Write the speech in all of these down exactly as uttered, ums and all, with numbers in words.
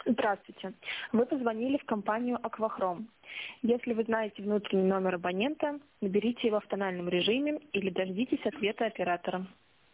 Здравствуйте. Вы позвонили в компанию «Аквахром». Если вы знаете внутренний номер абонента, наберите его в тональном режиме или дождитесь ответа оператора.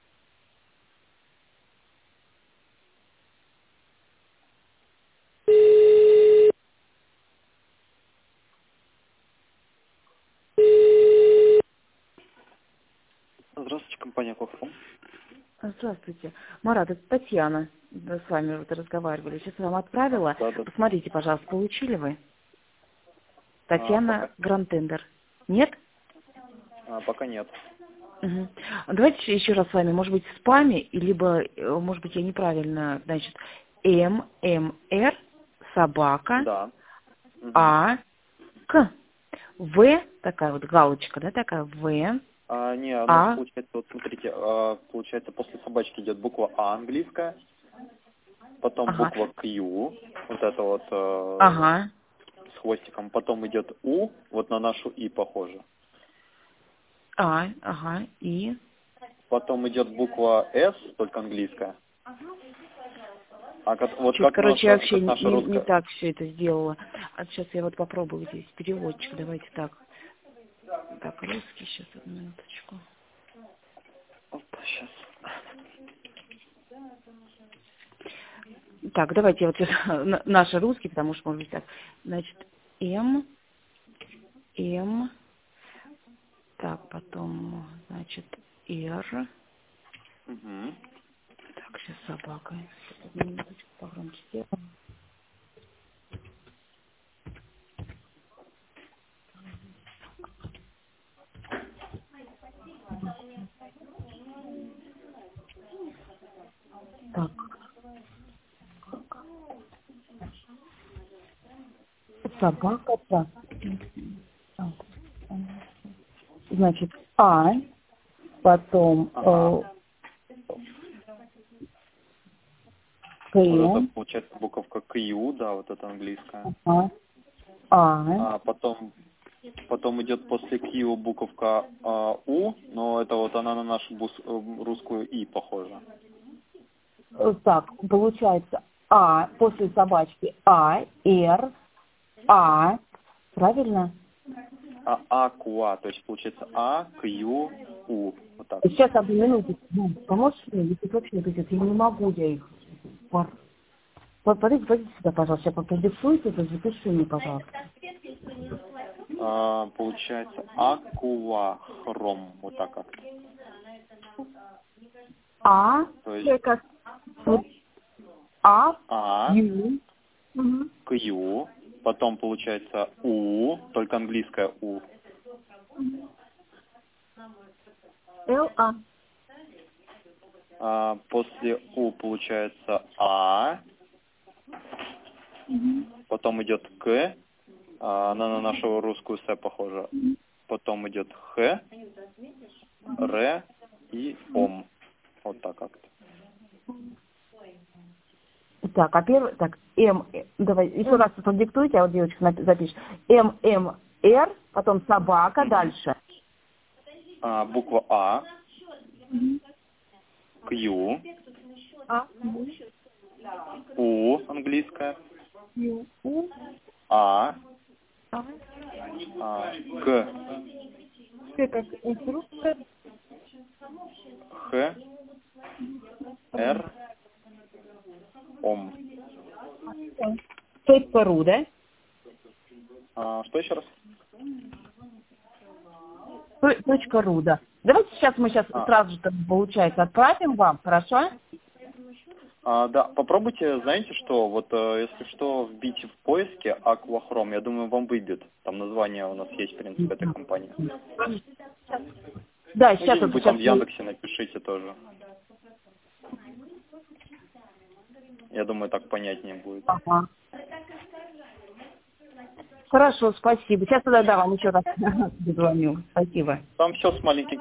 Здравствуйте, компания «Аквахром». Здравствуйте. Марат, это Татьяна. Мы с вами вот разговаривали. Сейчас я вам отправила. Да, да. Посмотрите, пожалуйста, получили вы? А, Татьяна пока, Грантендер. Нет? а, пока нет. Угу. Давайте еще раз с вами, может быть, в спаме, и либо, э, может быть, я неправильно, значит, М М Р собака Да. Угу. А К В, такая вот галочка, да, такая В А, не, у нас А. получается, вот смотрите, а, получается, после собачки идет буква А английская, потом Ага. буква Q, вот это вот э, Ага. с хвостиком, потом идет У, вот на нашу И похоже. А. Ага. И. Потом идет буква С, только английская. А как, вот Что-то, как короче, я наша, вообще как наша не, не русская... так все это сделала. А сейчас я вот попробую здесь переводчик. Давайте так. Так, русский, сейчас, одну минуточку. Опа, сейчас. Так, давайте вот наш русский, потому что, может быть, так. Значит, М, М, так, потом, значит, Р. Угу. Так, сейчас собака. Одну минуточку погромче сделаем. Так, собака, так. Так, значит, А, потом Ага. э, Вот это К, получается буковка Q, да, вот это английская. ага, А, А потом, потом идет после Q буковка а, У, но это вот она на нашу бус, э, русскую И похожа. э, так, получается А, после собачки А, Р, А, правильно? А Акуа, то есть получается А, Q, У. Вот так. Сейчас, одну минуту. Ну, поможешь мне? Если вообще не придет, я не могу, я их... Пар- Пар- Подойдите, подойдите сюда, пожалуйста. Я пока диктуйте, это запиши мне, пожалуйста. А, получается Акуа Хром. Вот так как. А, То есть я как... Вот, А, А, Ю, угу. Q, потом получается У, только английская У. Л, А. А, после У получается А, потом идет К, а, она на нашу русскую С похожа. Потом идет Х, Р и Ом. Вот так как-то. Так, а первый... Так, М... э, Давай, еще раз это диктуйте, а вот девочка напи- запишет. М, М, Р, потом собака, Мгм. дальше. А, буква А, Q, А, У английская, Ю, У, А, А. а К, Ты как инструкция. Х, Р, Ом. Точка ру, да? А, что еще раз? Т- Точка ру, да. Давайте сейчас мы сейчас А, сразу же, как бы, получается, отправим вам, хорошо? а, да, попробуйте, знаете что, вот э, если что, вбить в поиске Аквахром, я думаю, вам выйдет. Там название у нас есть, в принципе, этой компании. Да, Ну, сейчас вот где-нибудь там сейчас. в Яндексе напишите тоже. Я думаю, так понятнее будет. Ага. Хорошо, спасибо. Сейчас тогда да, вам еще раз дозвоню. Спасибо. Там все с маленьким